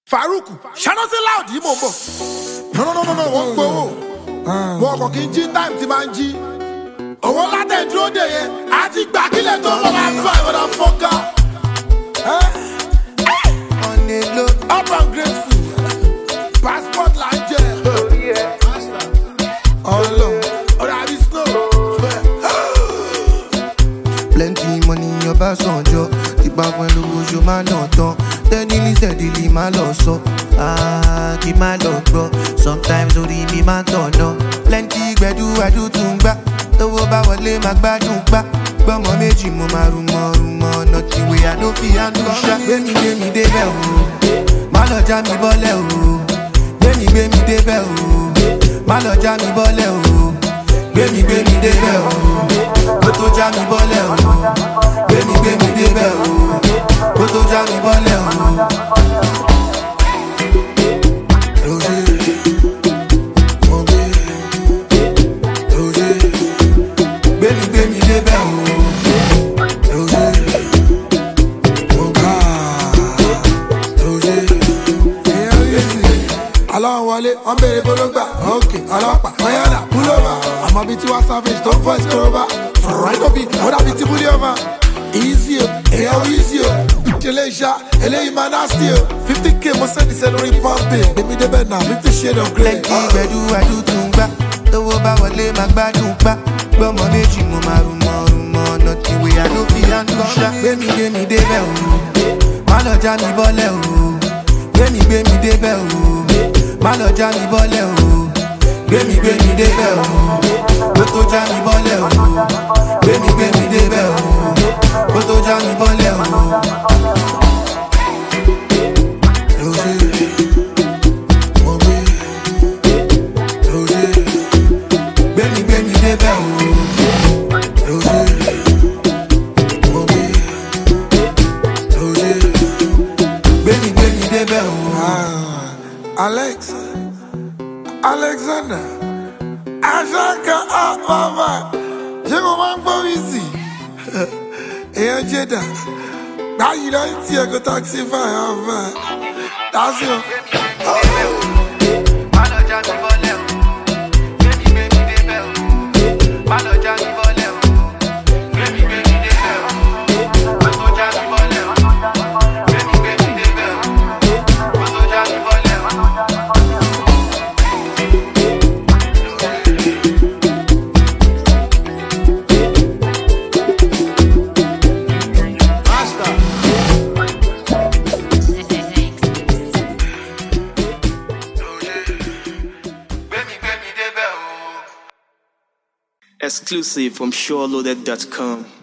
Faruku, ṣáná sí loud yìí mò ń bọ̀. No, wọ́n ń gbowó. Wọ́n kò kí n jí time tí máa ń jí. Owó látẹ̀ dúró dè yẹn, àti gbà kílẹ̀ tó mọ̀ máa ń bá ìwọ̀dà fọ́ká. Up and grateful, passport là ń jẹ. Ọ̀rọ̀ àbí snow. Plenty money in your back on job. The back when the bush you man not done. Steadily my loss so keep my luck bro. Sometimes only me man turn up. Plenty gbedu I do tumba. Towo ba wole ma gbadun pa. Gbomo meji mo ma rumo. Nothing way I no fi handle sha. Gbé mi débẹ̀ o. Má lọ já mi bọ́lẹ̀ o. Gbé mi débẹ̀ o. Má lọ já mi bọ́lẹ̀ o. Gbé mi débẹ̀ o. Kó tó já mi bọ́lẹ̀ o. Gbé mi débẹ̀ o. Kó tó já mi bọ́lẹ̀ o. Gbé mi débẹ̀ o. Aláwọ̀ wọlé, wọ́n bèrè bólógbà. Ok, ọlọ́pàá, ọ̀yàlà, púlọ́bà. Àmọ́ bíi tiwa savage tó ń fọ́ ìsikoroba. Fọ̀rọ̀ráìtò bíi ó dàbí ti búlí ọmọ. Easy o, èèyàn easy o. Ìjẹlẹ̀ ìṣá, eléyìí máa nasty o. 50k mo sẹ́ni sẹ́ lórí pọ́ǹpì. Gbèmí débẹ̀ náà, 50 shade of grey. Plenty gbedu àdútùngbà. Tówó bá wọlé máa gbádùn pa. Gbọ́mọ méjì mo máa rúmọ. Nothing way I no fi handle sha. Gbé mi débẹ̀ o. Má lọ já mi bọ́lẹ̀ o. Gbé mi débẹ̀ o. Má lọ já mi bọ́lẹ̀ o. Gbé mi débẹ̀ o. Kó tó já mi bọ́lẹ̀ o. Gbé mi débẹ̀ o. Kó tó já mi bọ́lẹ̀ o. Gbé mi débẹ̀ o. Gbé mi débẹ̀ o. Alexander, Ashaka Mama, ṣé mo máa ń gbọ́ wíìsì? Èèyàn jẹ́dà, báyìí náà ń tiẹ̀ kó taxify ọ̀fà. That's it. Má lọ já mi bọ́lẹ̀ o. Gbé mi débẹ̀ o. Má lọ já mi bọ́lẹ̀ o. Gbé mi débẹ̀ o. Kó tó já mi bọ́lẹ̀ o. Gbé mi débẹ̀ o. Kó tó já mi bọ́lẹ̀ o. Exclusive from SureLoaded.com.